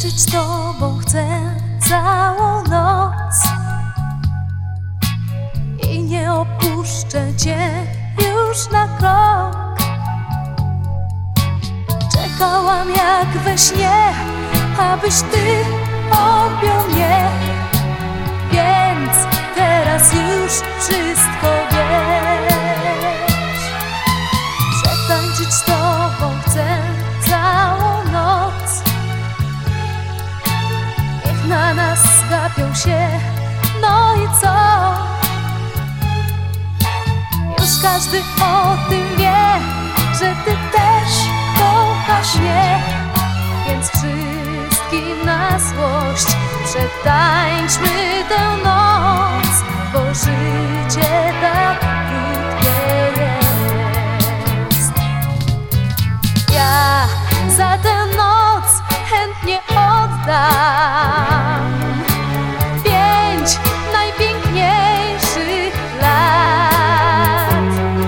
Tańczyć z Tobą chcę całą noc i nie opuszczę Cię już na krok. Czekałam jak we śnie, abyś Ty objął mnie, więc teraz już wszystko wiesz. Przetańczyć z Tobą chcę całą noc, niech na nas zgapią się, no i co? Już każdy o tym wie, że Ty też kochasz mnie, więc wszystkim na złość przetańczmy tę noc, bo życie tak krótkie jest. Ja za tę noc chętnie oddam 5 najpiękniejszych lat.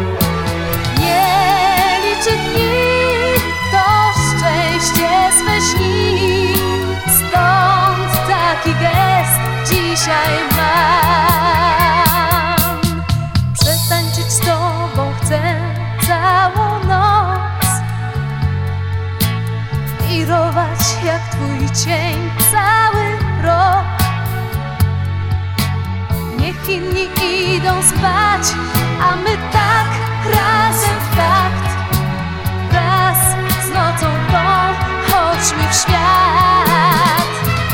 Nie liczy dni, to szczęście swe śni, stąd taki gest dzisiaj mam. Przetańczyć z Tobą chcę całą noc, wirować jak Twój cień cały rok. Niech inni idą spać, a my tak razem w takt. Wraz z nocą tą chodźmy w świat.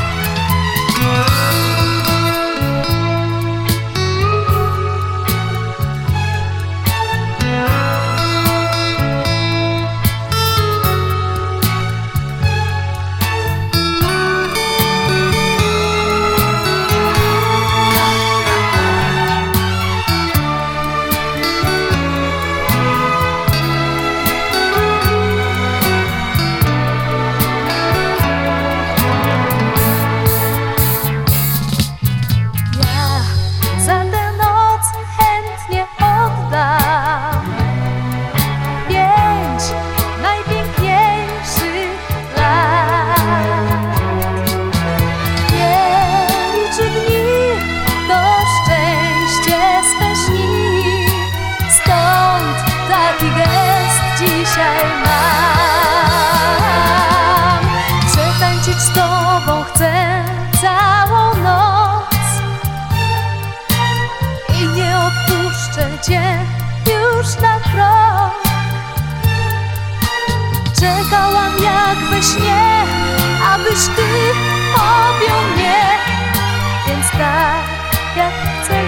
Dzisiaj mam. Przetańczyć z Tobą chcę całą noc i nie opuszczę Cię już na krok. Czekałam jak we śnie, abyś Ty objął mnie, więc tak jak chcę.